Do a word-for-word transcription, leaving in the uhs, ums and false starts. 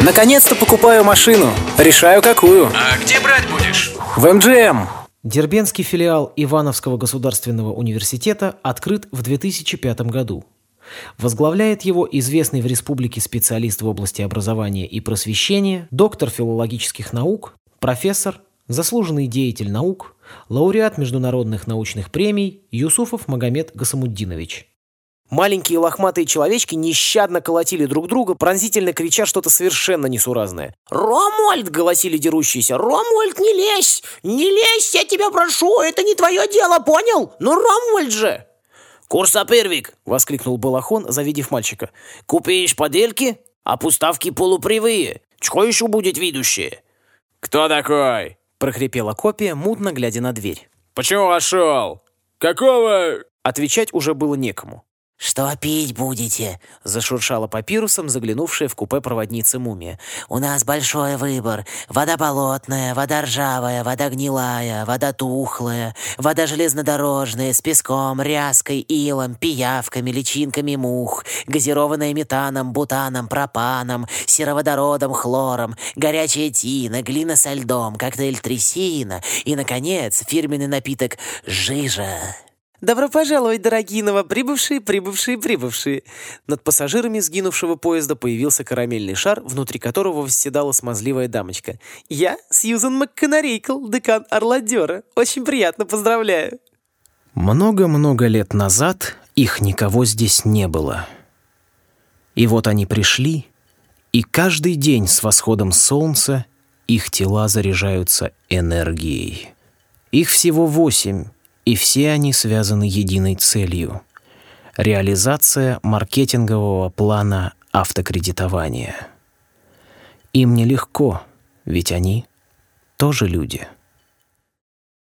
Наконец-то покупаю машину. Решаю, какую. А где брать будешь? В эм джи эм. Дербентский филиал Ивановского государственного университета открыт в две тысячи пятом году. Возглавляет его известный в республике специалист в области образования и просвещения, доктор филологических наук, профессор, заслуженный деятель наук, лауреат международных научных премий Юсуфов Магомед Гасамуддинович. Маленькие лохматые человечки нещадно колотили друг друга, пронзительно крича что-то совершенно несуразное. «Ромуальд!» — голосили дерущиеся. «Ромуальд, не лезь! Не лезь, я тебя прошу! Это не твое дело, понял? Ну, Ромуальд же!» «Курсапервик!» — воскликнул Балахон, завидев мальчика. «Купишь подельки, а пуставки полупривые. Чего еще будет видущее?» «Кто такой?» — прохрипела копия, мутно глядя на дверь. «Почему вошел? Какого?» Отвечать уже было некому. «Что пить будете?» — зашуршала папирусом заглянувшая в купе проводница Мумия. «У нас большой выбор. Вода болотная, вода ржавая, вода гнилая, вода тухлая, вода железнодорожная, с песком, ряской, илом, пиявками, личинками мух, газированная метаном, бутаном, пропаном, сероводородом, хлором, горячая тина, глина со льдом, коктейль трясина и, наконец, фирменный напиток «Жижа». «Добро пожаловать, дорогие новоприбывшие, прибывшие, прибывшие!» Над пассажирами сгинувшего поезда появился карамельный шар, внутри которого восседала смазливая дамочка. «Я Сьюзан МакКонарейкл, декан Орладера. Очень приятно, поздравляю!» Много-много лет назад их никого здесь не было. И вот они пришли, и каждый день с восходом солнца их тела заряжаются энергией. Их всего восемь. И все они связаны единой целью – реализация маркетингового плана автокредитования. Им нелегко, ведь они тоже люди.